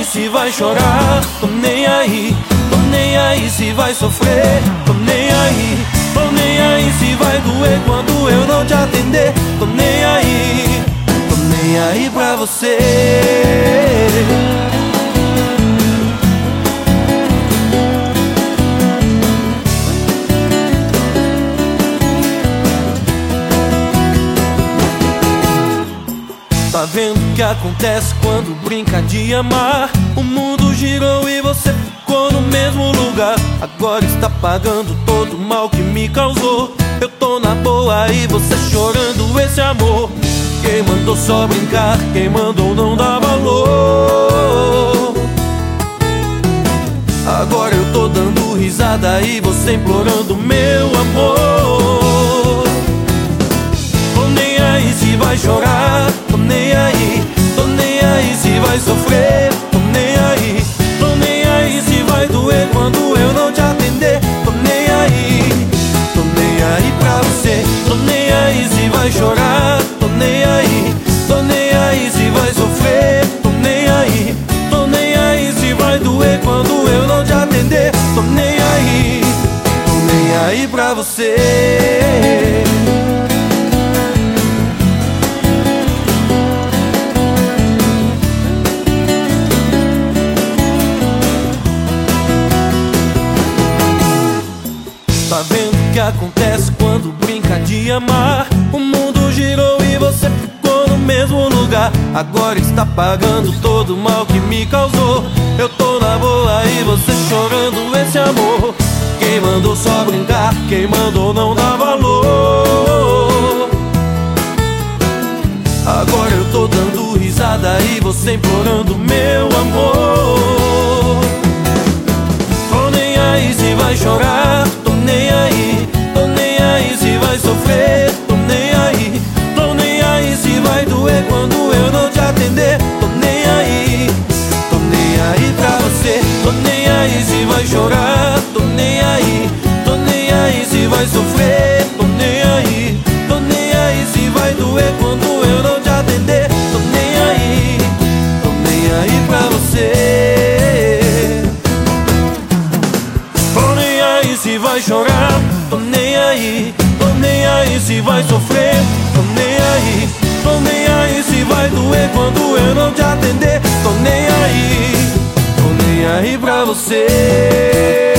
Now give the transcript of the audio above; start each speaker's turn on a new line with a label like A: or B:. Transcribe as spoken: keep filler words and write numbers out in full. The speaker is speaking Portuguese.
A: aí se vai chorar, tô nem aí. Tô nem aí se vai sofrer, tô nem aí. Tô nem aí se vai doer quando eu não te atender. Tô nem aí, tô nem aí pra você. Tá vendo o que acontece quando brinca de amar? O mundo girou e você ficou no mesmo lugar. Agora está pagando todo o mal que me causou. Eu tô na boa e você chorando esse amor. Quem mandou só brincar? Quem mandou não dar valor? Agora eu tô dando risada e você implorando meu amor. Tô nem aí se vai chorar, tô nem aí. Tô nem aí se vai sofrer, tô nem aí. Tô nem aí se vai doer quando eu não te atender. Tô nem aí, tô nem aí pra você. Tô nem aí se vai chorar, tô nem aí. Tô nem aí se vai sofrer, tô nem aí. Tô nem aí se vai doer quando eu não te atender. Tô nem aí, tô nem aí pra você. Tá vendo o que acontece quando brinca de amar? O mundo girou e você ficou no mesmo lugar. Agora está pagando todo o mal que me causou. Eu tô na boa e você chorando esse amor. Quem mandou só brincar? Quem mandou não dar valor? Agora eu tô dando risada e você implorando meu amor. Tô nem aí se vai chorar, tô nem aí. Tô nem aí se vai sofrer, tô nem aí. Tô nem aí se vai doer quando eu não te atender. Tô nem aí, tô nem aí pra você. Tô nem aí se vai chorar, tô nem aí. Tô nem aí se vai sofrer, tô nem aí. Tô nem aí se vai doer quando eu não te atender. Tô nem aí, tô nem aí pra você. Tô nem aí se vai chorar, tô nem aí. Tô nem aí se vai sofrer, tô nem aí. Tô nem aí se vai doer quando eu não te atender. Tô nem aí, tô nem aí pra você.